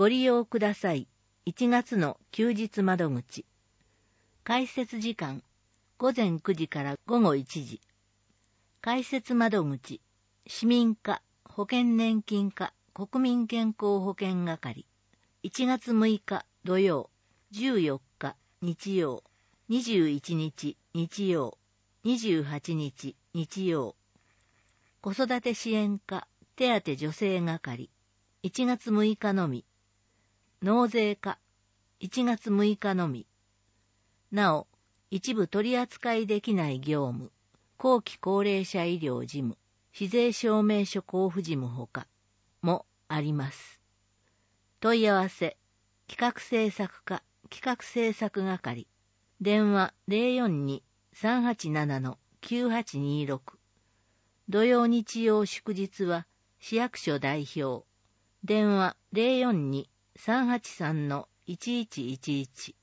ご利用ください。1月の休日窓口。開設時間、午前9時から午後1時。開設窓口、市民課、保険年金課、国民健康保険係。1月6日土曜、14日日曜、21日日曜、28日日曜。子育て支援課、手当助成係。1月6日のみ。納税課、1月6日のみ。なお、一部取り扱いできない業務、後期高齢者医療事務、非税証明書交付事務ほかもあります。問い合わせ、企画制作課、企画制作係。電話042-387-9826。土曜日曜祝日は市役所代表。電話042-383-1111。